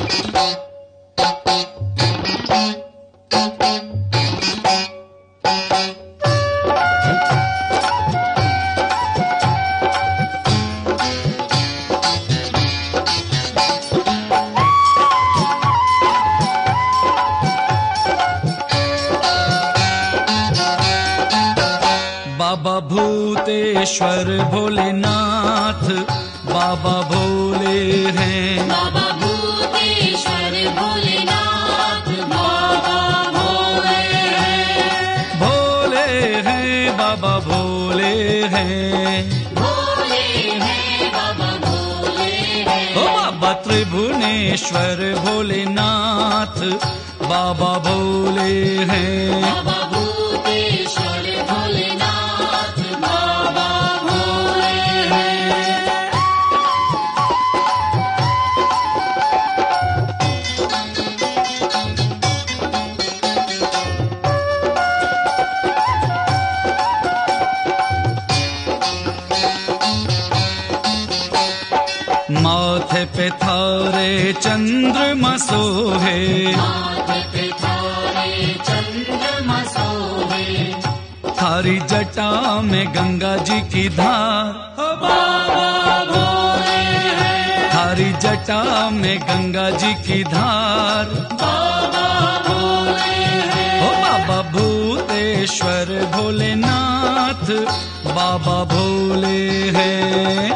बाबा भूतेश्वर भोलेनाथ बाबा भोले हैं। बाबा भूतेश्वर भोलेनाथ बाबा भोले हैं। भोले हैं बाबा भोले हैं। भोले हैं बाबा भोले हैं। ओ बाबा त्रिभुवनेश्वर भोलेनाथ बाबा भोले हैं। बाबा भूतेश्वर भोलेनाथ बाबा भोले हैं। माथे पे थारे चंद्रमा सोहे। माथे पे थारे चंद्रमा सोहे। थारी जटा में गंगा जी की धार बाबा भोले हैं। थारी जटा में गंगा जी की धार। बाबा भोले हैं। ओ बाबा भूतेश्वर भोलेनाथ बाबा भोले हैं।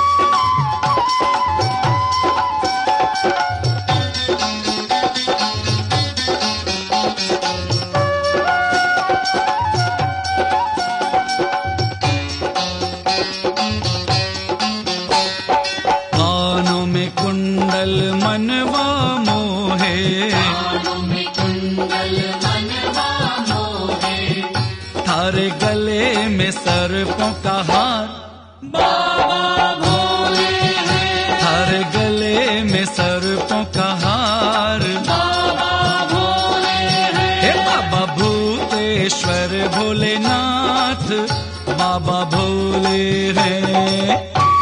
कानों में कुंडल मनवा मोहे। कानों में कुंडल मनवा मोहे। थारे गले में सर्पों का हार। बाबा भोले हैं। थारे गले में सर्पों का हार। बाबा भोले हैं। हे बाबा भूतेश्वर भोलेनाथ बाबा भोले हैं।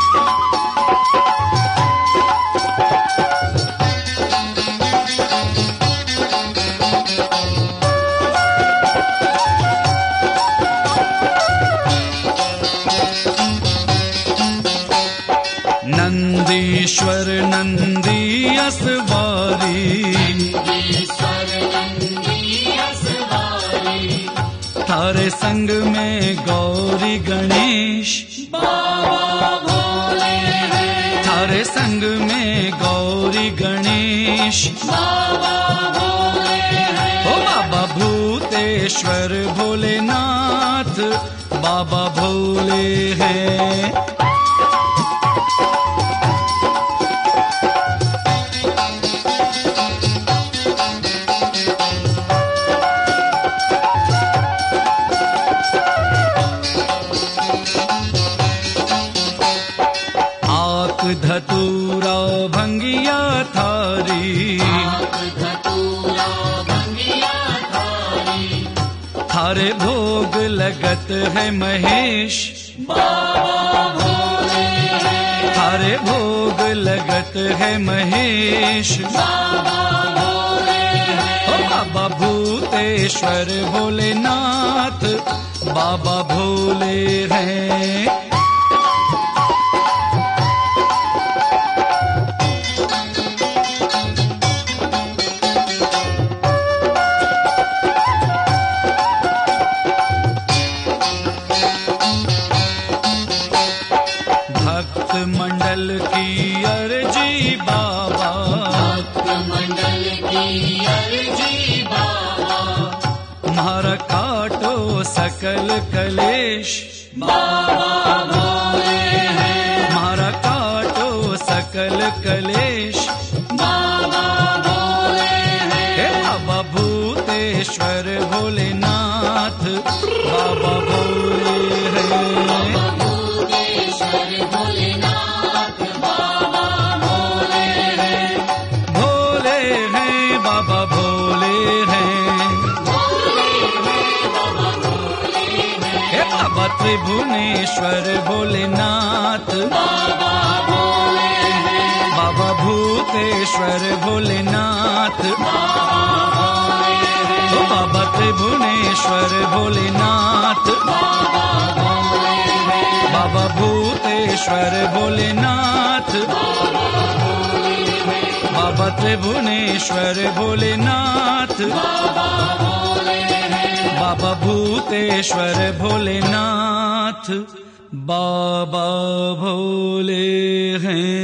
नंदीश्वर नंदी असवारी। नंदीश्वर नंदी असवारी। थारे संग में गौरी गणेश। बाबा भोले हैं। थारे संग में गौरी गणेश। बाबा भोले हैं। ओ बाबा भूतेश्वर भोलेनाथ बाबा भोले हैं। धतूरा भंगिया थारी। धतूरा भंगिया थारी। थारे भोग लगत है महेश। बाबा भोले हैं। थारे भोग लगत है महेश। बाबा भोले हैं। ओ बाबा भूतेश्वर भोलेनाथ बाबा भोले हैं। भक्त मंडल की अर्जी बाबा। भक्त मंडल की अर्जी बाबा। मारा काटो सकल कलेश। बाबा भोले हैं। मारा काटो सकल कलेश। बाबा भोले हैं। हे बाबा भूतेश्वर भोलेनाथ बाबा भोले हैं। भूतेश्वर भोलेनाथ बाबा भोले हैं। भोले हैं बाबा भोले हैं। भोले हैं बाबा भोले हैं। हे बाबा त्रिभुवनेश्वर भोलेनाथ बाबा भोले हैं। बाबा भूतेश्वर त्रिभुवनेश्वर भोलेनाथ, बाबा त्रिभुवनेश्वर भोलेनाथ, बाबा भूतेश्वर भोलेनाथ, बाबा त्रिभुवनेश्वर भोलेनाथ, बाबा भूतेश्वर भोलेनाथ, बाबा भोले हैं।